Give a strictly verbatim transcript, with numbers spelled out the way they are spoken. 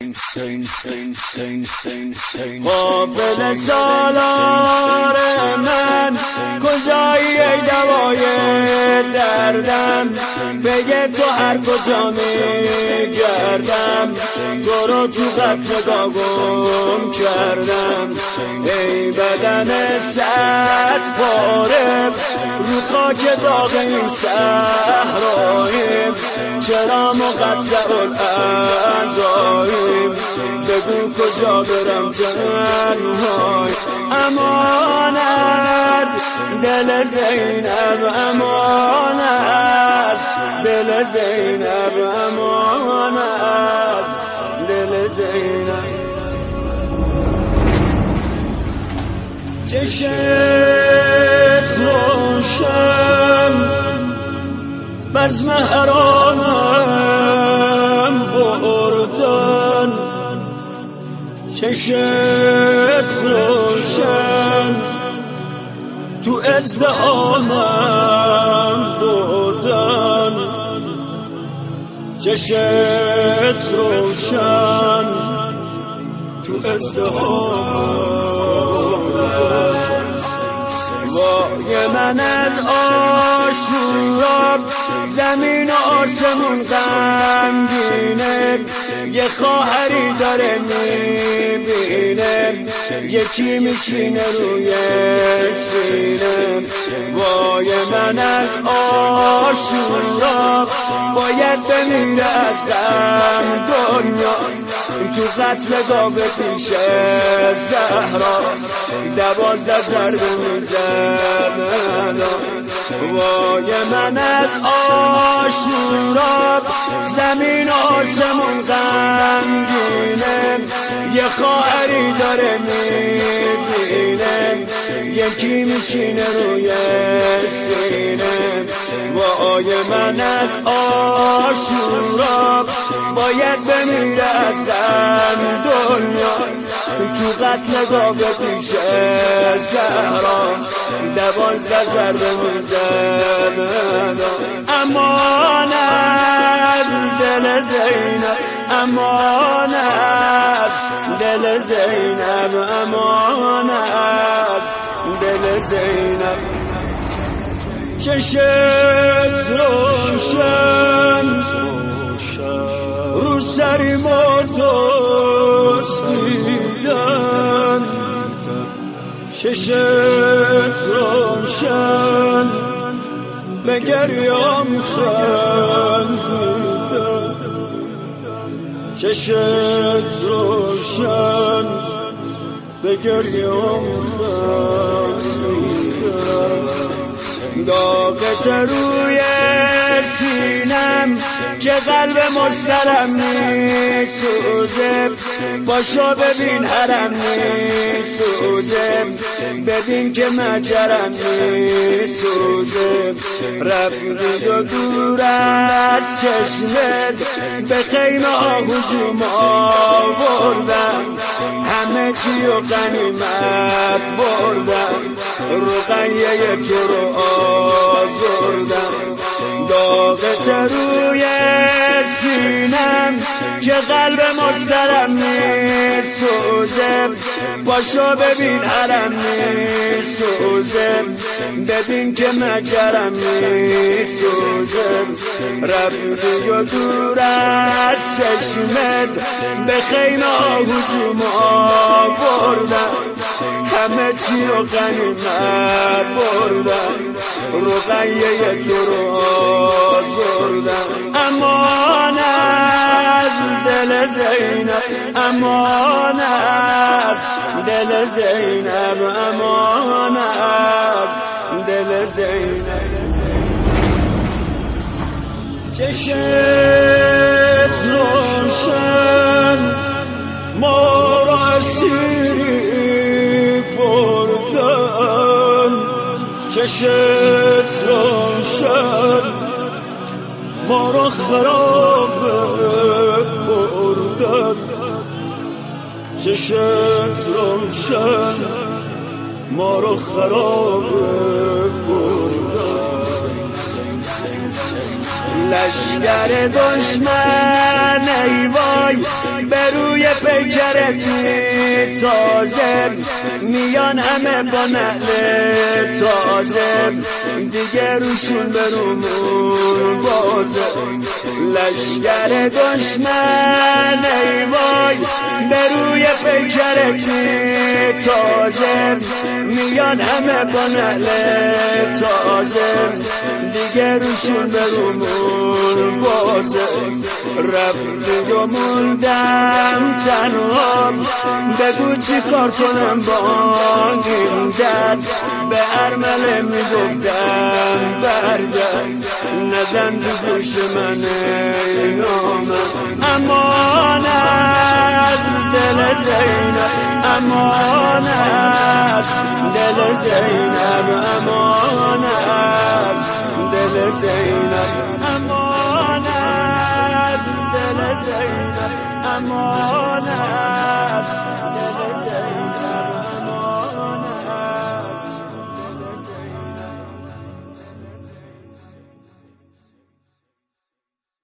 قافل سالار من کجایی ای دوای دردم، بگه تو هر کجا میگردم، تو رو تو قطر گم کردم. ای بدن صد پاره رو خاک داغ این صحرایی، چرا مقطع الاعضایی، بگو کجا برم تنهای. امانت دل زینب، امانت دل زینب، امانت دل زینب. چشت روشن بزم حرامم بردن، چشت روشن تو ازدهامم بردن، چشت روشن تو ازدهامم بردن. وای من از آشورا زمین و آسمون غمگینه، یه خواهری داره میبینه، یکی میشینه روی سینه. وای من از آشورا باید بمیره از غم دنیا، تو قتل گاوه پیش زهرا دوازده ضربه میزد. وای من از آشورا زمین و آسمون غمگینه، یه خواهری داره میبینه، یکی میشینه روی سینه. وای من از آشورا باید بمیره از غم دنیا، تو قتل گاوه پیش زهرا دوازده ضربه میزد. امانت دل زینب، امانت دل زینب، امانت دل زینب. چشت روشن رو سری مردست دیدن، چشت روشن به گریام خندیدن، چشت روشن به گریام خندیدن. داغت روی سینم که قلب مسترم میسوزه، باشو ببین حرم میسوزه، ببین که مجرم میسوزه. رفتی و دور از چشمت به خیمه ها هجوم آوردم، همه چی و غنیمت بردم، رقیه تو رو آزردم. داغت روی سینم که قلب مسترم میسوزه، باشو ببین حرم میسوزه، ببین که مجرم میسوزه. رفتی و دور از چشمت به خیمه ها هجوم آوردم، همه چی رو غنیمت بردم، رقیه تو رو آزردم. امانت دل زینب، امانت دل زینب، امانت دل زینب. چشت روشن ما را اسیری بردن، چشت روشن ما را خراب بردن، چشت روشن ما را خراب بردن. لشگر دشمن ای وای به روی پیکرت تازه میان همه با نعل تازه دیگه روشون برومون بازه لشگر دشمن ای وای به روی پیکرت تازه میان همه با نعل تازه دیگه روشون برومون بازه رفتی و موندم تنها بگو چی کار کنم با این درد به ارمله میگفتم برگرد نزن تو گوش من ای نامم امانت دل زینب امانت دل زینب امانت دل زینب امانت دل زینب امانت